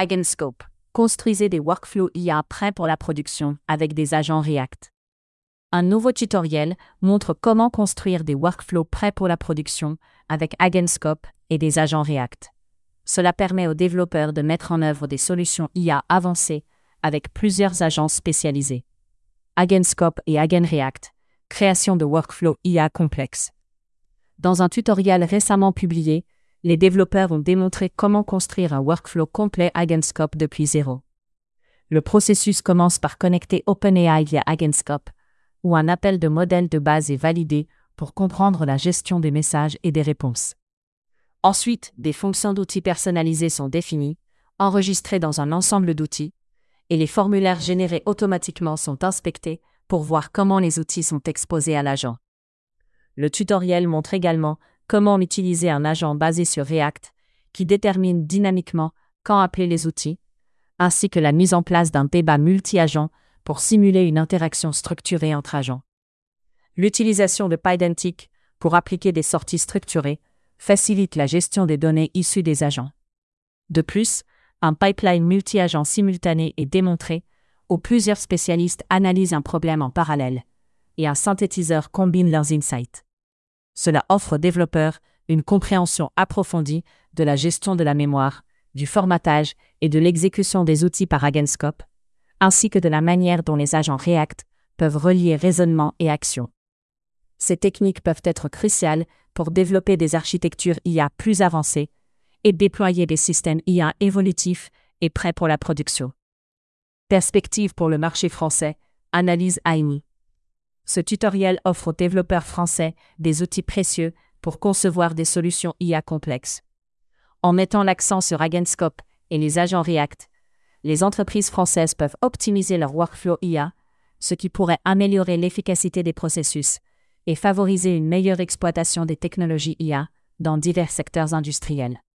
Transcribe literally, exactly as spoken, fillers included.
Agenscope. Construisez des workflows I A prêts pour la production avec des agents React. Un nouveau tutoriel montre comment construire des workflows prêts pour la production avec Agenscope et des agents React. Cela permet aux développeurs de mettre en œuvre des solutions I A avancées avec plusieurs agents spécialisés. Agenscope et AgenReact, création de workflows I A complexes. Dans un tutoriel récemment publié, les développeurs ont démontré comment construire un workflow complet Agenscope depuis zéro. Le processus commence par connecter OpenAI via Agenscope, où un appel de modèle de base est validé pour comprendre la gestion des messages et des réponses. Ensuite, des fonctions d'outils personnalisées sont définies, enregistrées dans un ensemble d'outils, et les formulaires générés automatiquement sont inspectés pour voir comment les outils sont exposés à l'agent. Le tutoriel montre également comment utiliser un agent basé sur React qui détermine dynamiquement quand appeler les outils, ainsi que la mise en place d'un débat multi-agent pour simuler une interaction structurée entre agents. L'utilisation de Pydantic pour appliquer des sorties structurées facilite la gestion des données issues des agents. De plus, un pipeline multi-agent simultané est démontré, où plusieurs spécialistes analysent un problème en parallèle, et un synthétiseur combine leurs insights. Cela offre aux développeurs une compréhension approfondie de la gestion de la mémoire, du formatage et de l'exécution des outils par Agenscope, ainsi que de la manière dont les agents React peuvent relier raisonnement et action. Ces techniques peuvent être cruciales pour développer des architectures I A plus avancées et déployer des systèmes I A évolutifs et prêts pour la production. Perspective pour le marché français, analyse A M I. Ce tutoriel offre aux développeurs français des outils précieux pour concevoir des solutions I A complexes. En mettant l'accent sur Agenscope et les agents React, les entreprises françaises peuvent optimiser leur workflow I A, ce qui pourrait améliorer l'efficacité des processus et favoriser une meilleure exploitation des technologies I A dans divers secteurs industriels.